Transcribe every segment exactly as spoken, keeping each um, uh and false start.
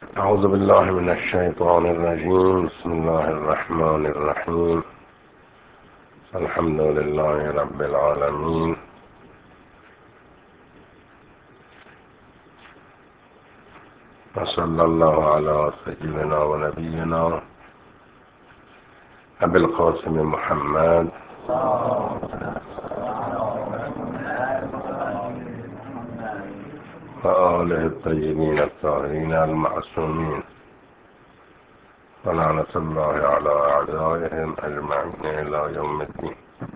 أعوذ بالله من الشيطان الرجيم. بسم الله الرحمن الرحيم. الحمد لله رب العالمين، وصلى الله على سيدنا ونبينا أبي القاسم محمد وآله الطيبين الطاهرين المعصومين، ولعنة الله على أعدائهم أجمعين إلى يوم الدين.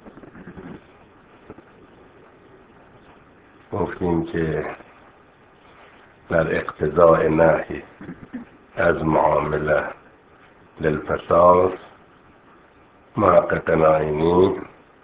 گفتیم که در اقتضاء نهی از معامله للفساد محقق ناینی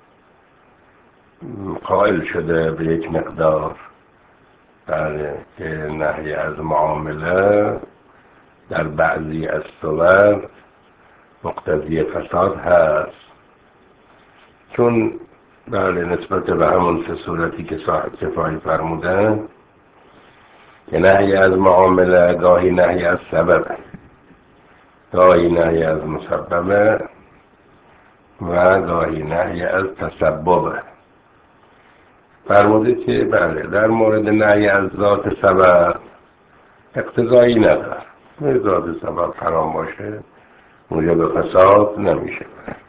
قائل شده به یک مقدار در که نهی از معامله در بعضی از صور مقتضی فساد هست، چون در نسبت به همون سه صورتی که صاحب کفایی فرمودن که نهی از معامله گاهی نهی از سبب، گاهی نهی از مسبب و گاهی نهی از تسبب. فرموده که بله در مورد نهی از ذات سبب اقتضایی نداره، ذات سبب حرام باشه موجب فساد نمیشه.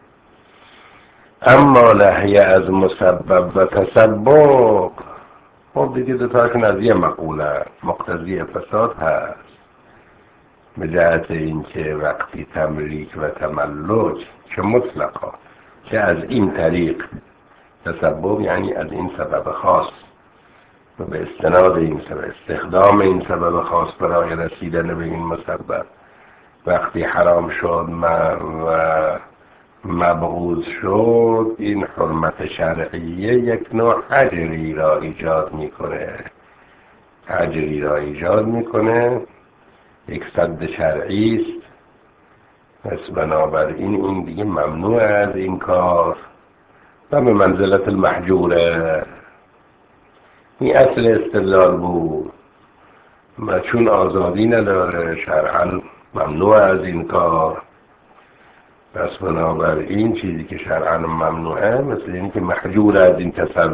اما نهی از مسبب و تسبب خب دیگه دوتاشون از یه مقوله مقتضی فساد هست، به جهت اینکه وقتی تملیک و تملک چه مطلقا که از این طریق تسبب یعنی از این سبب خاص و به استناد این سبب استخدام این سبب خاص برای رسیدن به این مسبب وقتی حرام شد و مبغوض شد، این حرمت شرعیه یک نوع حجری را ایجاد میکنه حجری را ایجاد میکنه یک صد شرعی است. پس بنابراین این دیگه ممنوع از این کار و به منزلت المحجوره. این اصل استدلال بود و چون آزادی نداره شرعا ممنوع از این کار. پس بنابراین چیزی که شرعا ممنوعه مثل این که محجور از این تصرف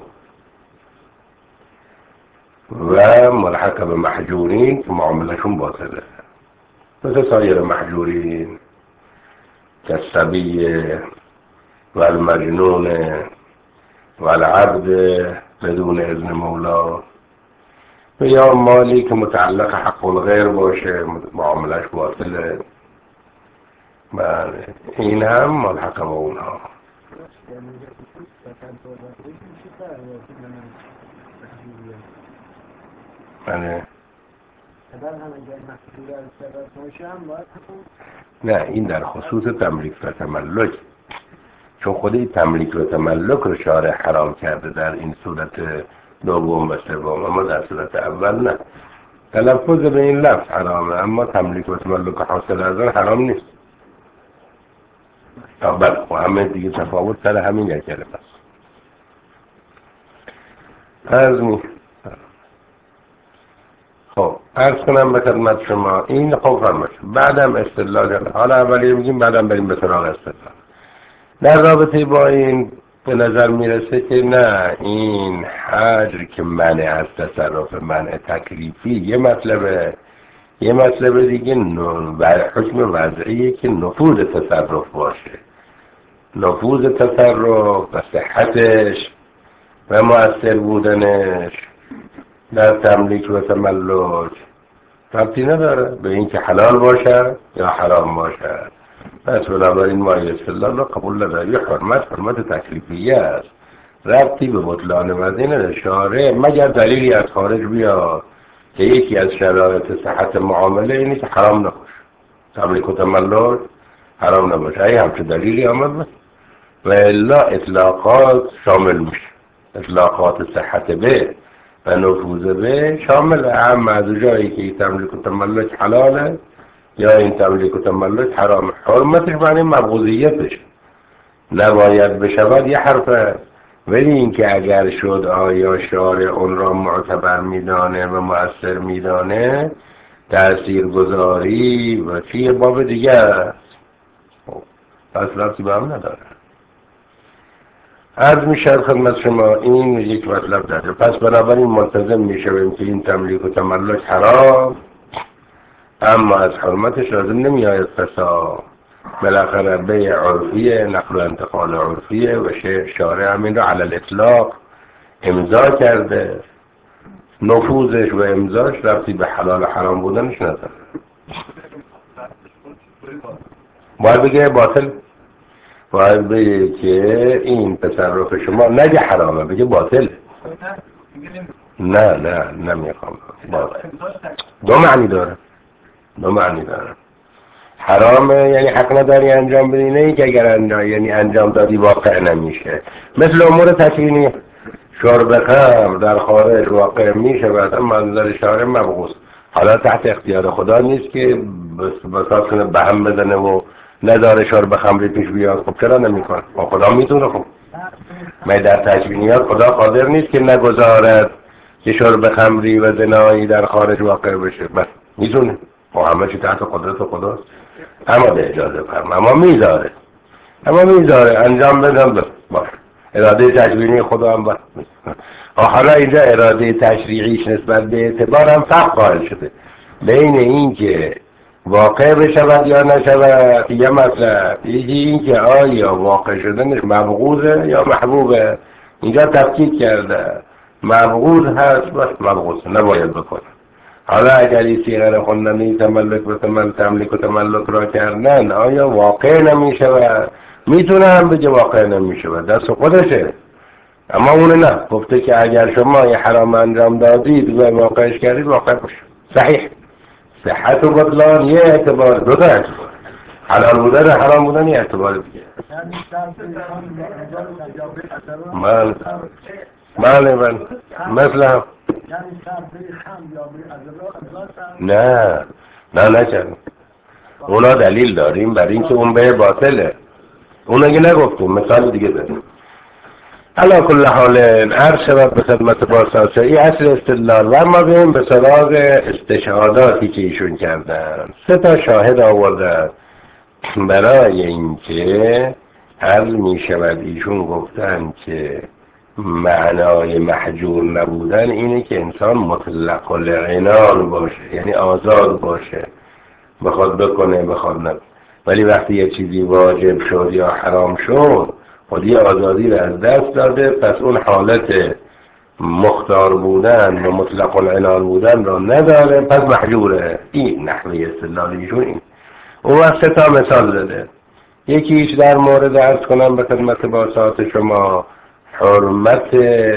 و ملحق به محجورین که معاملشون باطله، مثل سایر محجورین کالصبی و المجنون و العبد بدون اذن مولا، و یا مالی که متعلق حق الغیر باشه معاملش باطله. بله این هم ملحق به اونها. بله نه این در خصوص تملیک و تملک، چون خود این تملیک و تملک رو شارع حرام کرده در این صورت دوم و سوم، اما در صورت اول نه. تلفظ به این لفظ حرامه اما تملیک و تملک حاصل از آن حرام نیست. بله و همه دیگه تفاوت سر همین یک کلمه است. عرض می خب عرض کنم به خدمت شما این خب فرمایش بعدم استدلال، حالا اولی میگیم بعدم بریم به سراغ استدلال. در رابطه با این به نظر میرسه که نه این حجر که منع از تصرف منع تکلیفی یه مطلبه، یه مطلب دیگه حکم وضعیه که نفوذ تصرف باشه، نفوذ تصرف و صحتش و مؤثر بودنش در تملیک و تملک ربطی نداره به این که حلال باشه یا حرام باشه. پس بنابراین ما استدلال رو قبول نداره. یه حرمت حرمت تکلیفیه است، ربطی به بطلان وزین شارع مگر دلیلی از خارج بیاد که یکی از شرایط صحت معامله اینه که حرام نباشه، تملیک و تملک حرام نباشه. ای همچه دلیلی آمد و الا اطلاقات شامل میشه، اطلاقات صحت به و نفوذ به شامل هم از جایی که این تملیک و تملک حلاله یا این تملیک و تملک حرام. حرمتش معنی مبغوضیتش نباید بشود یه حرفه، ولی اینکه اگر شد آیا شارع اون را معتبر میدانه و مؤثر میدانه تأثیرگذاری و چیه باب دیگه است. پس رفتی به هم نداره. عرض می شد خدمت شما این یک مطلب داره. پس بنابراین ملتزم می شویم که این تملیک و تملک حرام، اما از حرمتش لازم نمی آید فساد. بالاخره بیع عرفیه، نقل و انتقال عرفیه و شارع همین رو علی الاطلاق امضا کرده. نفوذش و امضاش رفتی به حلال و حرام بودنش نداره. باید بگه باطل، باید بگه که این تصرف شما نگه حرامه، بگه باطل. نه نه نمیخوام. باطل دو معنی داره، دو معنی داره. حرامه یعنی حق نداری انجام بدی، نه که اگر انجام یعنی انجام دادی واقع نمیشه. مثل امور تکوینی، شرب خمر در خارج واقع میشه بعد اما منظر شارع مبغوث. حالا تحت اختیار خدا نیست که بساط کنه به هم بزنه و نداره شرب خمری پیش بیاد. خب چرا نمیکنه؟ خدا میتونه. خب ما در تکوینیات خدا قادر نیست که نگذارد که شرب خمری و زنایی در خارج واقع بشه. بس میتونه. خب همه چی تحت قدرت خداست. اما به اجازه فرم اما میذاره، اما میذاره انجام بدم باش. اراده تکوینی خدا هم باید. حالا اینجا اراده تشریعیش نسبت به اعتبار هم فرق قائل شده بین این که واقع بشود یا نشود. یه مطلب یکی این که آیا واقع شدنش مبغوضه یا محبوبه. اینجا تفکیک کرده. مبغوض هست بس مبغوضه، نباید بکنه. حالا اگر این سیغه خوندنی تملک و تملک تملک و تملک را کردن آیا واقع نمیشود؟ میتونه هم بگه واقع نمیشود، دست خودشه. اما اون نه، گفته که اگر شما یه حرام انجام دادید و واقعش کردید واقع باشه. صحیح. صحت و بطلان یه اعتبار، دو تا اعتبار، حلال بودن و حرام بودن یه اعتبار دیگه. من من من مثلا نه نه نکردم. اونا دلیل داریم برای اینکه اون به باطله. اون اگه نگفتیم مثال دیگه داریم. علا کل حال هر شود به خدمت بازسازی این اصل استدلال و ما بیم به سراغ استشهاداتی که ایشون کردن. سه تا شاهد آورده برای اینکه عرض می شود ایشون گفتن که معنای محجور نبودن اینه که انسان مطلق العنان باشه، یعنی آزاد باشه، بخواد بکنه بخواد نکنه. ولی وقتی یه چیزی واجب شد یا حرام شد خودی آزادی رو از دست داده، پس اون حالت مختار بودن و مطلق العنان بودن رو نداره، پس محجوره. این نحوه استدلالیشون این. اون وقت سه تا مثال داده. یکیش در مورد عرض کنم به خدمت باسات شما حرمت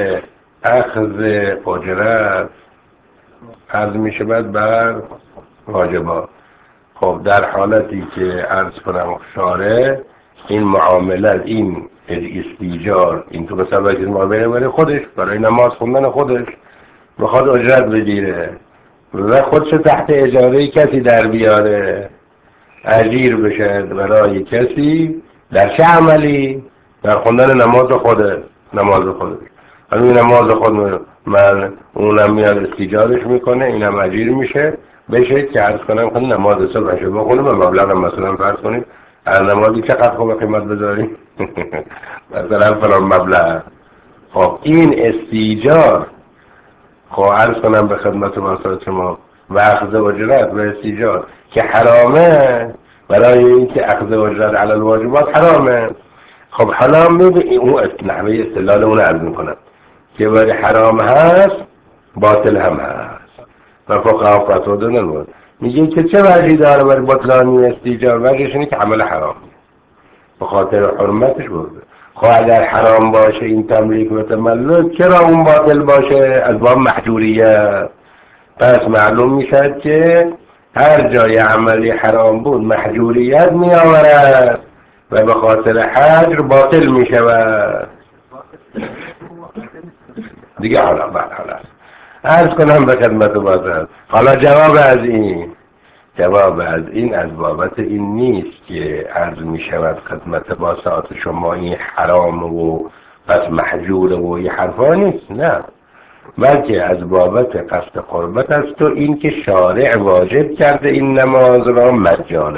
اخذ اجرت عرض می شود بر واجبات. خب در حالتی که عرض کنم شارع این معاملت، این استیجار، این تو مثلا وقتی معامله برای خودش، برای نماز خوندن خودش بخواد اجرت بگیره و خودش تحت اجاره کسی در بیاره، اجیر بشه برای کسی در چه عملی؟ در خوندن نماز خوده، نماز خوده. همین نماز خود من اونم میاد استیجارش میکنه، اینم اجیر میشه بشه که عرض کنم خود نماز صبح شو بخونه به مبلغ مثلا فرض کنید از نمازی چقدر خوب قیمت بذاریم مثلا فلان مبلغ. خب این استیجار، خب عرض کنم به خدمت واسط شما و اخذ اجرت و استیجار که حرامه برای اینکه اخذ اجرت علی الواجبات حرامه. خب حالا میبینی اون نحوه استدلال اون عرض میکنم که برای حرام هست باطل هم هست و فقها فتوا دادن بود میگه که چه وجهی داره برای بطلانی استیجار؟ وجهش اینه که عمل حرام به خاطر حرمتش برده. خب اگر حرام باشه این تملیک و تملک چرا اون باطل باشه؟ از باب محجوریت. پس معلوم میشد که هر جای عملی حرام بود محجوریت می آورد و به خاطر حجر باطل می شود دیگه. حالا بعد حالا عرض کنم به خدمت بازم. حالا جواب از این جواب از این از بابت این نیست که عرض می شود خدمت باسات شما این حرام و پس محجور و این حرفا نیست. نه، بلکه از بابت قصد قربت است و این که شارع واجب کرده این نماز را مجانا.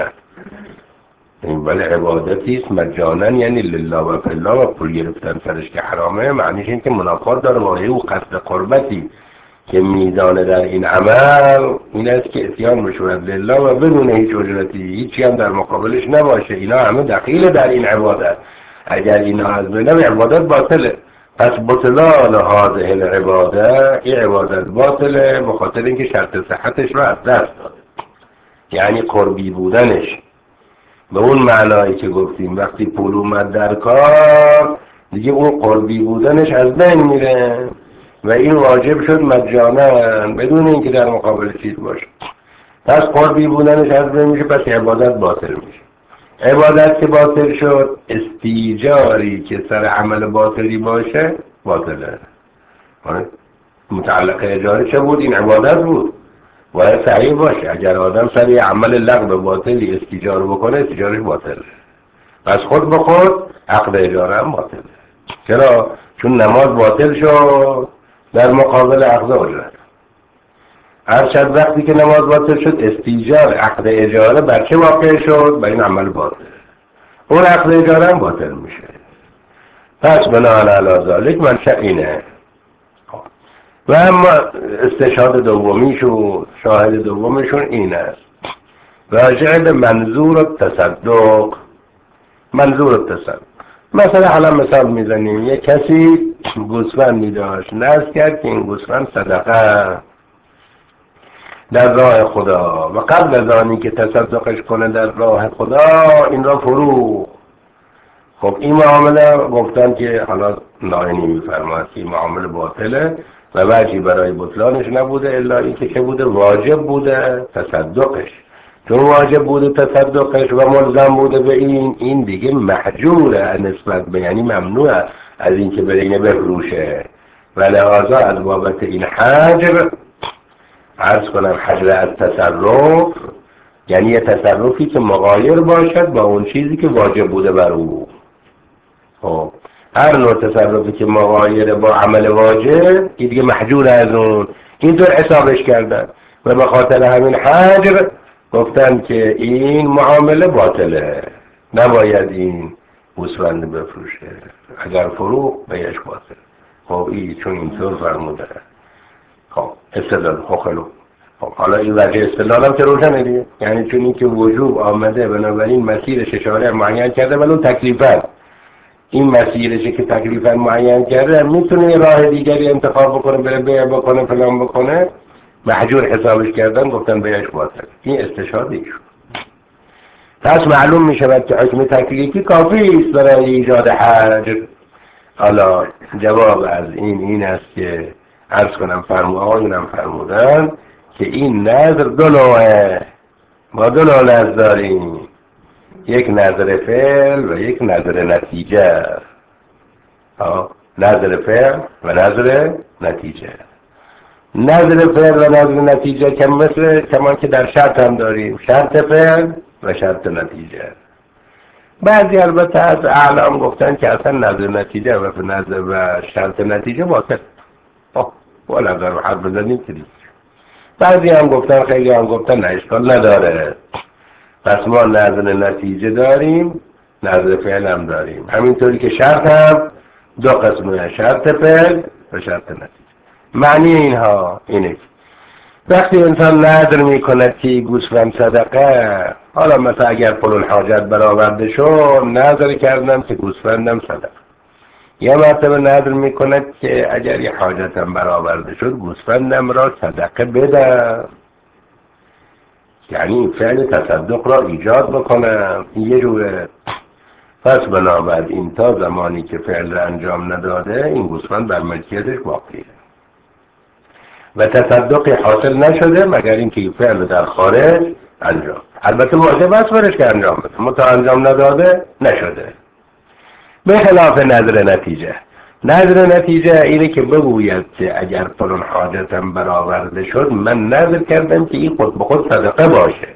این ولی عبادتی است مجانا، یعنی لله و فالله، و پول گرفتن سرش که حرامه، معنیش این که منافات داره با او قصد قربتی که میزانه در این عمل این است که اتیان بشورد لله و بدون هیچ اجرتی، هیچی هم در مقابلش نباشه. اینا همه دخیل در این عبادت. اگر اینا از بینم عبادت باطله. پس بطلان هذه العباده، این عبادت باطله به خاطر اینکه شرط صحتش رو از دست داد، یعنی قربی بودنش. به اون معنایی که گفتیم وقتی پول اومد در کار دیگه اون قربی بودنش از بین میره و این واجب شد مجانا بدون اینکه در مقابل چیز باشه. پس قربی بودنش از بین میشه، پس عبادت باطل میشه. عبادت که باطل شد، استیجاری که سر عمل باطلی باشه باطله. متعلق اجاره چه بود؟ این عبادت بود، باید صحیح باشه. اگر آدم سر یه عمل لغو باطلی استیجار بکنه استیجارش باطله، پس خود به خود عقد اجاره هم باطله. چرا؟ چون نماز باطل شد در مقابل عقد اجاره. هرچند وقتی که نماز باطل شد استیجار عقد اجاره بر چه واقع شد؟ بر این عمل باطل، اون عقد اجاره هم باطل میشه. پس بناهن علی ذالک منشأ اینه. و اما استشهاد دومیشون، شاهد دومشون این است راجع به منظور التصدق. منظور التصدق مثلا حالا مثال میزنیم، یک کسی گوسفندی داشت، نذر کرد که این گوسفند صدقه در راه خدا و قبل از آنی که تصدقش کنه در راه خدا این را فروخت. خب این معامله گفتن که حالا نائینی میفرماد که این معامله باطله و وجهی برای بطلانش نبوده الا این که چه بوده؟ واجب بوده تصدقش. چون واجب بوده تصدقش و ملزم بوده به این، این دیگه محجوره نسبت به، یعنی ممنوع از این که بره اینه بفروشه. و لحاظا از بابت این حجر، عرض کنم حجر از تصرف، یعنی یه تصرفی که مغایر باشد با اون چیزی که واجب بوده بر او. خب هر نوع تصرفی که مغایر با عمل واجب این دیگه محجور از اون، اینطور حسابش کردن و به خاطر همین حجر گفتن که این معامله باطله، نباید این گوسفند بفروشه، اگر فروخت بیش باطل. خب این چون اینطور فرموده. خب استدلال خلو. خب حالا این وجه استدلال هم که روشنه دیگه، یعنی چون این که وجوب آمده بنابراین مسیرش شارع معین کرده ولی اون تکلیفه، این مسیرشه که تکلیفا معین کرده، میتونه یه راه دیگری انتخاب بکنه، بره بیع بکنه فلان بکنه، محجور حسابش کردن گفتن بیش باطل. این استشهادی شد. پس معلوم میشود که حکم تکلیفی کافی است برای ایجاد حجر. حالا جواب از این این است که عرض کنم فرمودن فرمودن که این نظر دو نوعه، ما دو نوع نظر داریم، یک نظر فعل و یک نظر نتیجه. نظر فعل و نظر نتیجه. نظر فعل و نظر نتیجه که مثل کمان که در شرط هم داریم، شرط فعل و شرط نتیجه. بعضی البته از اعلام گفتن که اصلا نظر نتیجه و نظر و شرط نتیجه باطل. آه ولی اگر رو حرف بزنیم که دید. بعضی هم گفتن، خیلی هم گفتن نه اشکال نداره. پس ما نظر نتیجه داریم، نظر فعل هم داریم. همینطوری که شرط هم دو قسمه، شرط فعل و شرط نتیجه. معنی اینها اینه وقتی انسان نظر میکنه که گوسفند صدقه، حالا مثلا اگر پول الحاجت برآورده شد نظر کردم که گوسفندم صدقه، یه مرتبه نظر میکنه که اگر یه حاجتم برآورده شد گوسفندم را صدقه بدم، یعنی این فعل تصدق را ایجاد بکنم. این یه جوره. پس بنابراین تا زمانی که فعل را انجام نداده این گوسفند بر ملکیتش باقیه و تصدقی حاصل نشده مگر اینکه این فعل در خارج انجام، البته واجب است برش که انجام بده، اما تا انجام نداده نشده. به خلاف نظر نتیجه. نظر نتیجه اینه که بگوید که اگر فلان حاجتم برآورده شد من نظر کردم که این خود به خود صدقه باشه،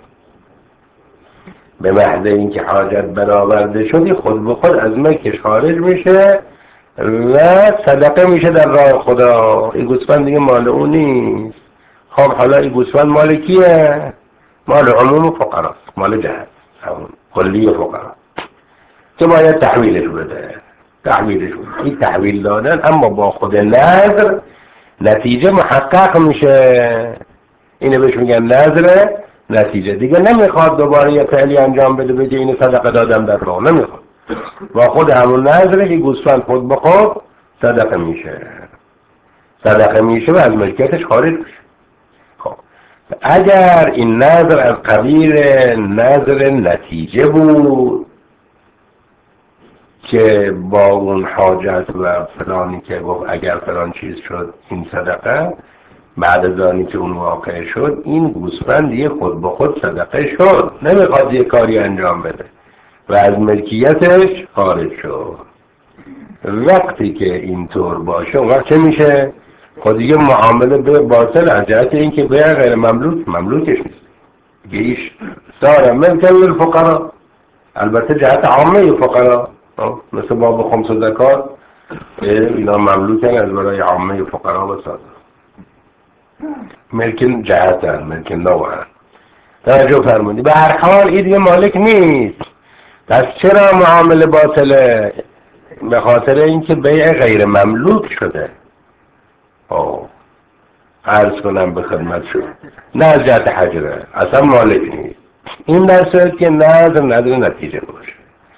به محض اینکه حاجت برآورده شد خود به خود از ملکش خارج میشه و صدقه میشه در راه خدا. این گوسفند دیگه مال اون نیست. خب حالا این گوسفند مال کیه؟ مال عموم فقراست، مال جهت همون کلی فقرا که باید تحویلش بده. تحویلش بده. این تحویل دادن اما با خود نذر نتیجه محقق میشه. اینو بهش میگن نذر نتیجه. دیگه نمیخواد دوباره یه فعلی انجام بده بگه اینو صدقه دادم در راه، نمیخواد. با خود همون نذره که گوسفند خود به خود صدقه میشه. صدقه میشه و از ملکیتش خارج میشه. خب اگر این نذر از قبیل نذر نتیجه بود که با اون حاجت و فلانی که گفت اگر فلان چیز شد این صدقه، بعد از آنی که اون واقع شد این گوسفند یه خود به خود صدقه شد، نمیخواد یه کاری انجام بده و از ملکیتش خارج شد. وقتی که اینطور باشه اون وقت چه میشه؟ خود دیگه معامله به باطل از جهت اینکه به غیر مملوک مملوکش نیست. گیش داره ملک الفقراء، البته جهت عامه فقراء مثل باب خمس و زکات اینا مملوکن از برای عامه فقراء و ساده ملک جهتن، ملک نوعن. توجه فرمودی؟ به هر حال این دیگه مالک نیست. پس چرا معامله باطله؟ به خاطر اینکه بیع غیر مملوک شده. او عرض کنم به خدمت شد نه از جهت حجره، اصلا مالک نیست. این در صورت که نظر نداره نتیجه باشه.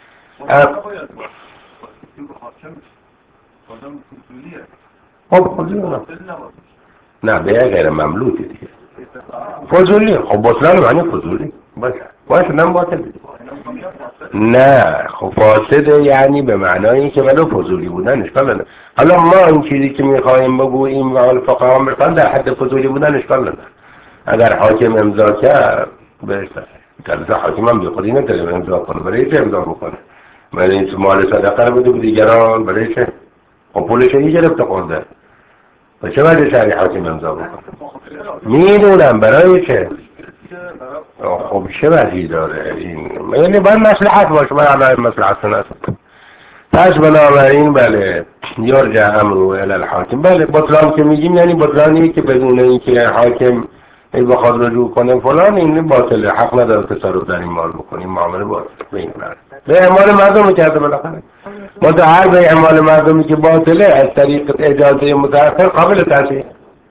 خب فضولی نه بیع غیر مملوکی دیگه فضولی. خب بطلان معنی فضولی باشه باشه نم باطل نه. خب فاسده یعنی به معنای که ولو فضولی بودن اشکال نداره. حالا ما این چیزی که میخوایم بگوییم و الفقها میخوان در حد فضولی بودن اشکال نداره. اگر حاکم امضا کرد بهتره. کلسه حاکم هم بی خودی نتره امضا کنه، برای چه امضا بکنه؟ برای مال صدقه رو بده به دیگران، برای چه؟ خب پولش هی گرفته خورده و چه باید شهری حاکم امضا بکنه؟ میدونم برای چه؟ خب چه وجهی داره این؟ یعنی باید مصلحت باشه، باید علای مصلحت نست. پس بنابراین بله یرجع امرو الی الحاکم. بله بطلان که میگیم یعنی بطلانی که بدون اینکه حاکم ای بخواد رجوع کنه فلان این باطله، حق نداره تصرف در این مال بکنیم، معامله باطل به این معنی. به اعمال مردم کرده بالاخره. ما در هر به اعمال مردمی که باطله از طریق اجازه متأخر قابل تصحیح.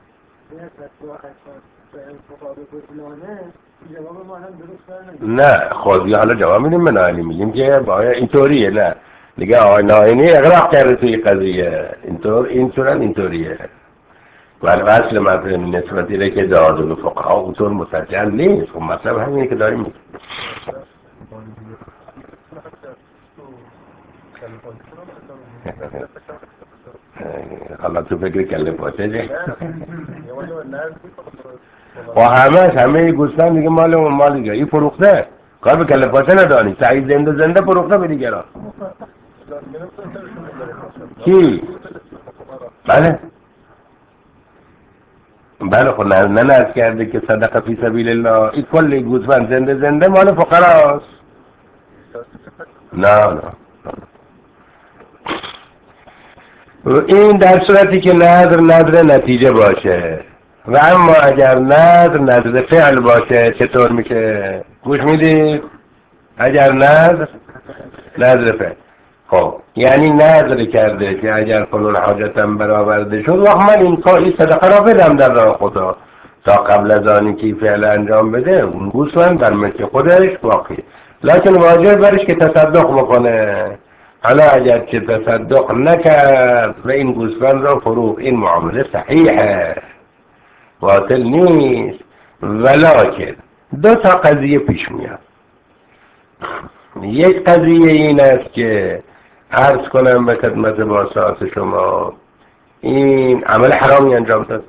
نه خود حالا جواب میدیم به ناینی، میگیم که باید اینطوریه. نه دیگه آقای ناینی اغراق کرده توی قضیه اینطور اینطورن اینطوریه ولی اصل مطلب نسبتی ره که داد و فقها اونطور مسجل نیست. خب مطلب همینه که داریم میگیم. حالا تو فکر کله پاچه جه و همه همه گوسفند دیگه مال اون مال دیگه این فروخته کار به کله پاچه نداری. سعید زنده زنده فروخته به دیگران. کی؟ بله بله خب نه نه نرس کرده که صدقه فی سبیل الله این کل گوسفند زنده زنده مال فقراست. نه نه این در صورتی که نظر نظر نتیجه باشه. و اما اگر نظر نظر فعل باشه چطور میشه؟ گوش میدید؟ اگر نظر نظر فعل، خب یعنی نظر کرده که اگر فلان حاجتم برآورده شد وقت من این کار این صدقه را بدم در راه خدا تا قبل از آنی که فعل انجام بده اون گوسفند در ملک خودش باقی، لکن واجب برش که تصدق بکنه. حالا اگر که تصدق نکرد و این گوسفند را فروخت این معامله صحیحه باطل نیست. ولکن دو تا قضیه پیش میاد. یک قضیه این است که عرض کنم به خدمت باسات شما این عمل حرامی انجام داد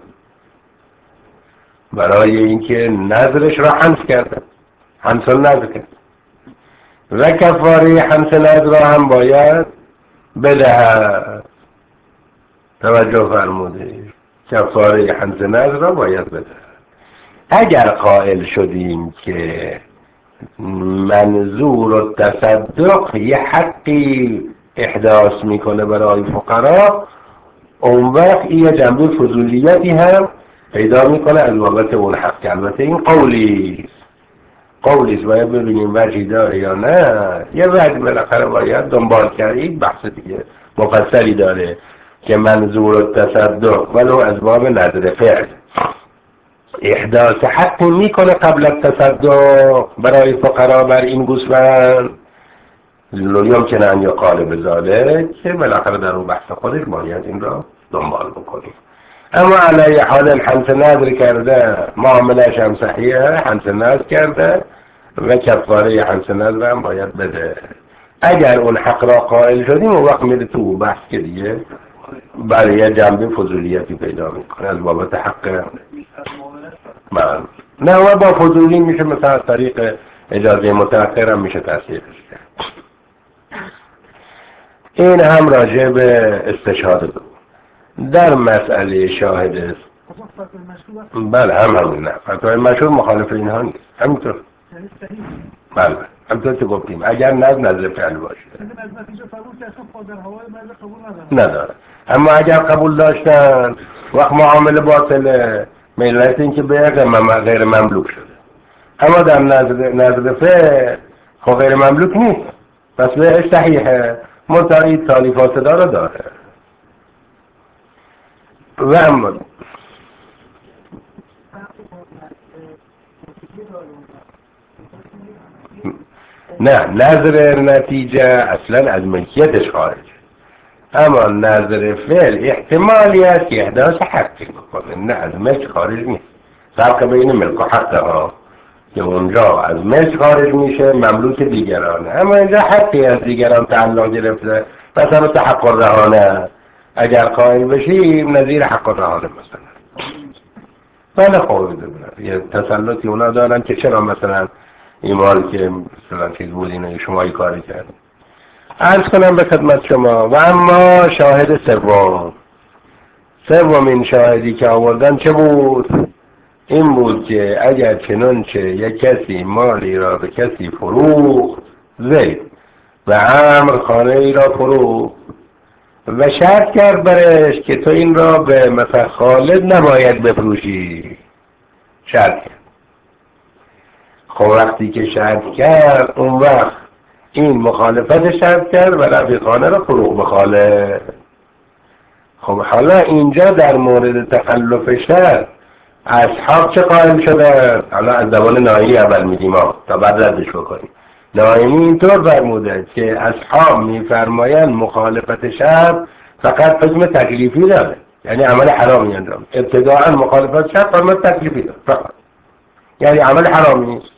برای اینکه نظرش را حنس کرده، حنس النظر کرد و کفاره حنس نظر را هم باید بدهد. توجه فرمودید کفاره حنس نظر را باید بدهد. اگر قائل شدیم که منظور التصدق یه حقی احداث میکنه برای فقرا، اون وقت این جنبه فضولیتی هم پیدا میکنه از بابت اون حق. که البته این قولی قولیست باید ببینیم وجهی داره یا نه. یه وجه بالاخره باید دنبال کرد. بحث دیگه مفصلی داره که منظور تصدق ولو از باب نظر فعل احداث حقی میکنه قبل از تصدق برای فقرا بر این گوسفند، یمکن ان یقال بذالک، که بالاخره در اون بحث خودش باید این را دنبال بکنیم. اما علیه حال حنث نظر کرده، معاملش هم صحیحه، حنث نظر کرده و کفاره حنث نظر هم باید بده. اگر اون حق را قائل شدیم اون وقت میره تو بحث که دیگه برای جنبه فضولیتی پیدا میکنه از بابت حق. من نه و با فضولی میشه مثلا از طریق اجازه متأخر هم میشه تصحیحش کرد. این هم راجع به استشهاد بود. در مسئله شاهد است. بله هم همین. نه فتوای مشهور مخالف اینها نیست. همینطور. بله همینطور که گفتیم اگر نظر نظر فعل باشه نداره. اما اگر قبول داشتن وقت معامله باطله، ملت این که به غیر مملوک شده. اما در نظر نظر فعل خب غیر مملوک نیست، پس به صحیحه، منتهی تالیفات داره داره. و اما نه نظر نتیجه اصلا از ملکیتش خارج، اما نظر فعل احتمالی است که احداث حقی بکنه، نه از ملک خارج نیست. فرق بین ملک و حق ها که اونجا از ملک خارج میشه مملوک دیگرانه، اما اینجا حقی از دیگران تعلق گرفته. مثلا حق الرهانه اگر قائل بشیم نظیر حق الرهانه مثلا. بله خب یه تسلطی اونا دارن که چرا مثلا این مال که مثلا چیز بود اینه شما این کاری کرد. عرض کنم به خدمت شما و اما شاهد سوم سومین شاهدی که آوردن چه بود؟ این بود که اگر چنانچه یک کسی مالی را به کسی فروخت، زید و عمرو خانه ای را فروخت و شرط کرد برش که تو این را به مثلا خالد نباید بفروشی، شرط کرد. خب وقتی که شرط کرد اون وقت این مخالفت شرط کرد و رفت خانه را فروخت به خالد. خب حالا اینجا در مورد تخلف شرط اصحاب چه قائل شدن؟ حالا از زبان نایی اول میگیم تا بعد ردش بکنیم. نایمی اینطور فرموده که اصحاب میفرمایند مخالفت شرط فقط حکم تکلیفی داره، یعنی عمل حرامی انجام. ابتداء مخالفت شرط حکم تکلیفی داره فقط، یعنی عمل حرامی است.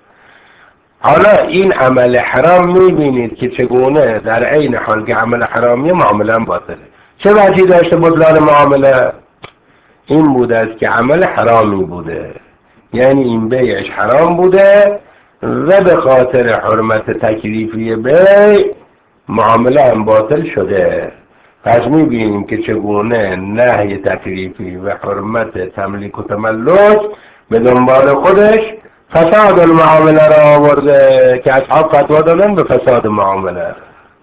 حالا این عمل حرام میبینید که چگونه در عین حال که عمل حرامی معامله هم باطله. چه وجهی داشته بطلان معامله؟ این بوده است که عمل حرامی بوده، یعنی این بیعش حرام بوده و به خاطر حرمت تکلیفی بیع معامله هم باطل شده. پس میبینیم که چگونه نهی تکلیفی و حرمت تملیک و تملک به دنبال خودش فساد المعامله را آورده که اصحاب فتوا دادن به فساد معامله.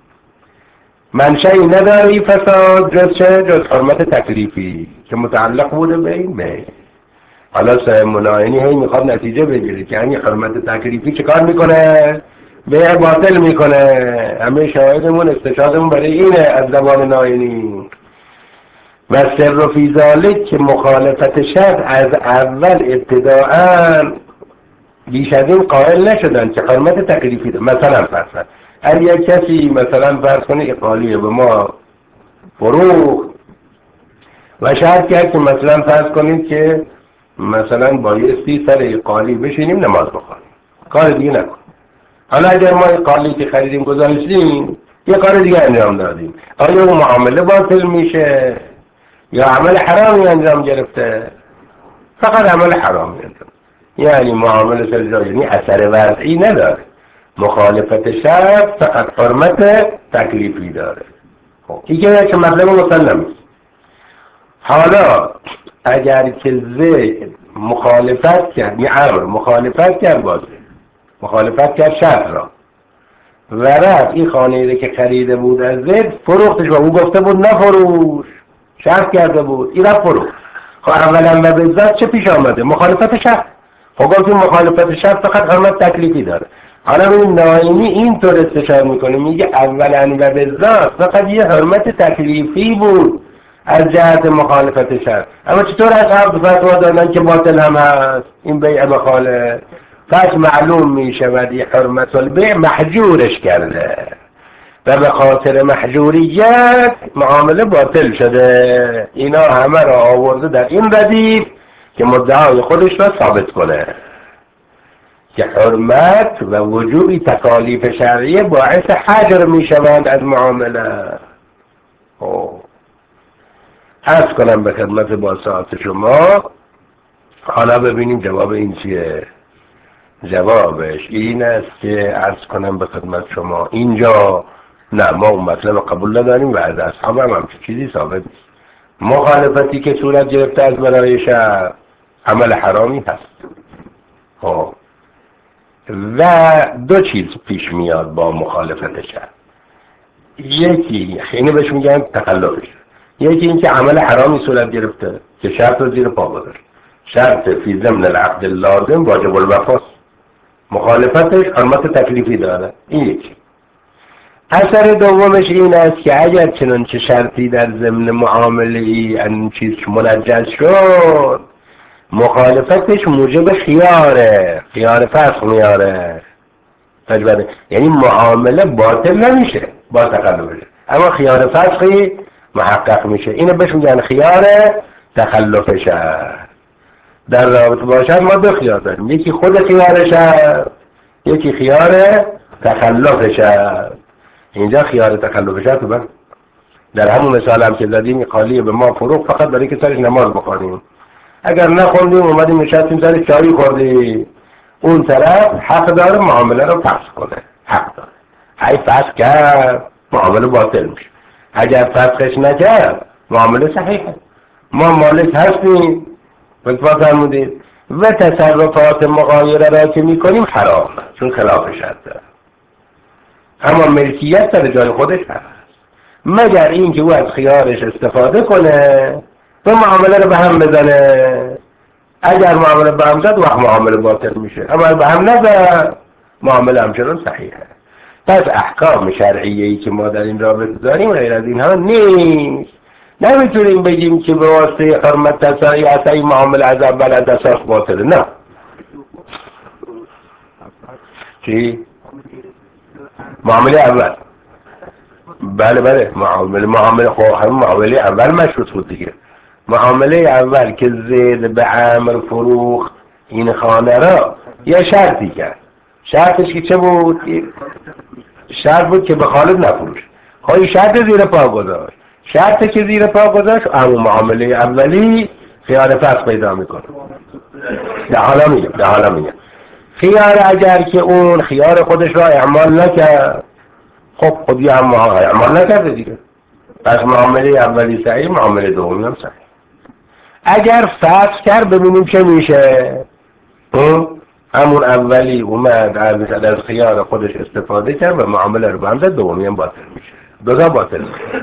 منشأی نداره این فساد جز چه؟ جز حرمت تکلیفی که متعلق بوده به این بیع. حالا صاحب ملاینی هی میخواد نتیجه بگیره که این حرمت تکلیفی چه کار میکنه؟ بیع باطل میکنه. همه شاهدمون استشهادمون برای اینه از زبان ناینی. و سر فی ذالک که مخالفت شرط از اول ابتداءً بیش از این قائل نشدن که حرمت تکلیفی ده. مثلا فرض اگر یک کسی مثلا فرض کنه اقالیه به ما فروخت و شرط کرد که مثلا فرض کنید که مثلا بایستی سر اقالی بشینیم نماز بخونیم، کار دیگه نکن. حالا اگر ما اقالی که خریدیم گذاشتیم یه کار دیگه انجام دادیم، آیا اون معامله باطل میشه یا عمل حرامی انجام گرفته؟ فقط عمل حرامی انجام، یعنی معامله سر جایی، یعنی اثر وضعی نداره. مخالفت شرط فقط حرمت تکلیفی داره. خب این که مطلب مسلم است. حالا اگر که زید مخالفت کرد، یعنی عمر مخالفت کرد بازه مخالفت کرد شرط را و رفت این خانه که خریده بود از زید فروختش و اون گفته بود نفروش، شرط کرده بود، این رفت فروخت. خب اولا و بالذات چه پیش آمده؟ مخالفت شرط. خب گفتیم مخالفت شرط فقط حرمت تکلیفی داره. حالا ببین ناینی اینطور استشار میکنه، میگه اولا و بالذات فقط یه حرمت تکلیفی بود از جهت مخالفت شرط. اما چطور اصحاب فتوا دادن که باطل هم هست این بیع مخالف؟ پس معلوم میشود یه حرمت البیع محجورش کرده و به خاطر محجوریت معامله باطل شده. اینا همه را آورده در این ردیف که مدعای خودش را ثابت کنه که حرمت و وجوب تکالیف شرعیه باعث حجر میشوند از معامله. اوه. عرض کنم به خدمت با ساعت شما. حالا ببینیم جواب این چیه. جوابش این است که عرض کنم به خدمت شما اینجا نه، ما اون مطلب قبول نداریم و از اصحاب هم همچه چیزی ثابت نیست. مخالفتی که صورت گرفته از برای شرع عمل حرامی هست. خب و دو چیز پیش میاد با مخالفت شرع. یکی اینو بهش میگن تخلفش، یکی این که عمل حرامی صورت گرفته که شرط رو زیر پا گذاشت. شرط فی ضمن العقد اللازم واجب الوفاست، مخالفتش حرمت تکلیفی داره. این یکی. اثر دومش این است که اگر چنانچه شرطی در ضمن معامله ای ان چیز منجز شد، مخالفتش موجب خیاره، خیار فسخ میاره. تجربه یعنی معامله باطل نمیشه با تخلفش، اما خیار فسخی محقق میشه. اینو بهش میگن خیار تخلفش. در رابطه باشد ما دو خیار داریم، یکی خود خیارش هست، یکی خیار تخلفش هست. اینجا خیار تخلفش هست. در همون مثال هم که زدیم خالی به ما فروخت فقط برای که سرش نماز بخونیم. اگر نخوندیم اومدیم نشستیم سرش چایی خوردیم، اون طرف حق داره معامله رو فسخ کنه، حق داره. هی فسخ کرد معامله باطل میشه، اگر فسخش نکرد معامله صحیحه. ما مالک هستیم فتوا فرمودید و تصرفات مغایره را که میکنیم حرام چون خلاف شرطه، اما ملکیت در جای خودش هست، مگر این که او از خیارش استفاده کنه و معامله رو به هم بزنه. اگر معامله به هم زد وقت معامله باطل میشه، اما به هم نزد معامله همچنان صحیحه. پس احکام شرعیه‌ای که ما در این رابطه داریم غیر از این ها نیست. نمیتونیم بگیم که به واسطه حرمت تصاری اصلا این معامله از اول از اساس باطله. نه. چی؟ معامله اول. بله بله معامله معامله خب هم معامله اول مشروط بود دیگه. معامله اول که زید به عمرو فروخت این خانه را یه شرطی کرد. شرطش که چه بود؟ شرط بود که به خالد نفروش. خب شرط زیر پا گذاشت. شرطی که زیر پا گذاشت اما معامله اولی خیار فسخ پیدا میکنه. ده حالا میگم ده حالا میگم خیار اگر که اون خیار خودش را اعمال نکرد، خب خودی هم اعمال نکرده دیگه، پس معامله اولی صحیح، معامله دومی هم صحیح. اگر فسخ کرد ببینیم چه میشه. همون اولی اومد از خیار خودش استفاده کرد و معامله رو بنده، دومی هم باطل میشه. دو تا باطل میشه.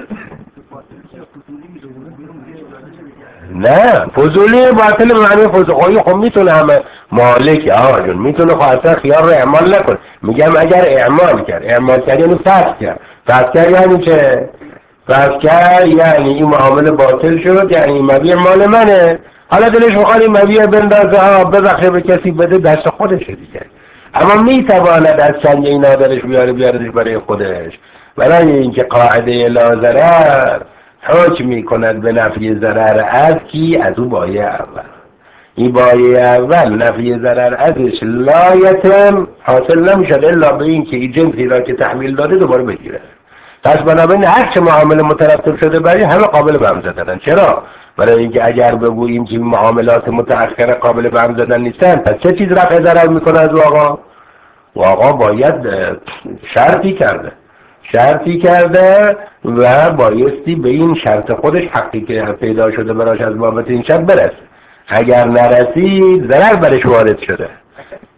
نه فضولی باطل به معنی فضولی. خب میتونه همه مالک آقا جون میتونه خواهد خیار رو اعمال نکنه. میگم اگر اعمال کرد، اعمال کرد یعنی فسخ کرد. فسخ کرد یعنی چه؟ فسخ کرد یعنی این معامله باطل شد، یعنی مبیع مال منه، حالا دلش میخواد این مبیع بندازه ها ببخشه به کسی بده، دست خودشه دیگه. اما میتواند از سنگ این نادرش بیاره بیاردش برای خودش، برای اینکه قاعده لا ضرر حکم میکند به نفی ضرر از کی؟ از او بایع اول. این بایع اول نفی ضرر ازش لایتم حاصل نمیشد الا به این که این جنسی را که تحویل داده دوباره بگیره. پس بنابراین هر چه معامله مترتب شده برای همه قابل به هم زدن. چرا؟ برای اینکه اگر بگوییم که معاملات متأخره قابل به هم زدن نیستن، پس چه چیز رفع ضرر میکنه از واقعا؟ واقعا باید شرطی کرده شرطی کرده و بایستی به این شرط خودش حقی که پیدا شده براش از بابت این شرط برسه. اگر نرسید ضرر برش وارد شده.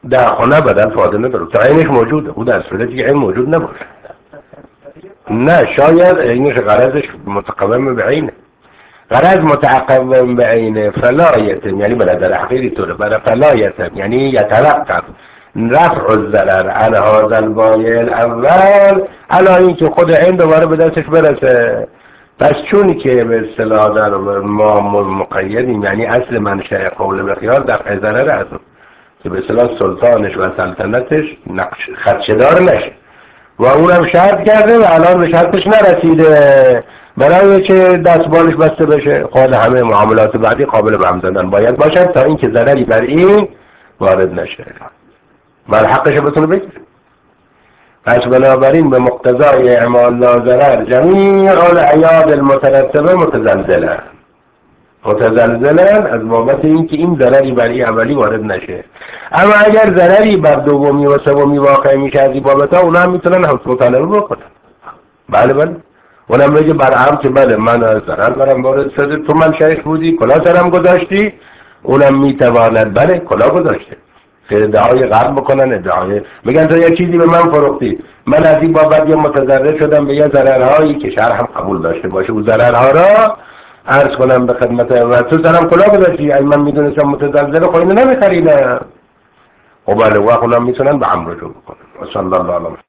در خونه بدل فایده نداره تا عینش موجوده، او در صورتی که عین موجود نباشه. نه شاید عینش غرضش متقوم به عینه، غرض متقوم به عینه فلا یتم، یعنی به نظر حقیقی طوره برای فلا یتم یعنی یتوقف رفع الضرر عن هذا البایع الاول علی این که خود عین دوباره به دستش برسه. پس چون که به اصطلاح در ما مقیدیم، یعنی اصل منشأ قول به خیار دفع ضرر از اون که به اصطلاح سلطانش و سلطنتش نقش خدشه‌دار نشه و اونم شرط کرده و الان به شرطش نرسیده، برای چه دستبالش بسته بشه. خود همه معاملات بعدی قابل به هم زدن باید باشد تا اینکه ضرری بر این وارد نشه، بر حقش بتونه بگیره. پس بنابراین به مقتضای اعمال لا ضرر جمیع العیاد المترتبه متزلزلن متزلزلن از بابت اینکه این ضرری بر این اولی وارد نشه. اما اگر ضرری بر دومی و سومی واقع میشه از این بابت ها، اونا هم میتونن هم مطالبه بکنن. بله بله اونم بگه برهم که بله من ضرر برم وارد شده، تو من شریک بودی کلا سرم گذاشتی، اونم میتواند بله کلا گذاشته که ادعای غرب بکنن، ادعای بگن تو یه چیزی به من فروختی، من از این بابت یه متضرر شدم به یه ضررهایی که شرع هم قبول داشته باشه، اون ضررها را عرض کنم به خدمت و تو سرم کلا گذاشتی، اگه من میدونستم متزلزل خب اینو نمیخریدم. خب بله وقت اونم میتونن به هم رجوع بکنن. صلی الله علیه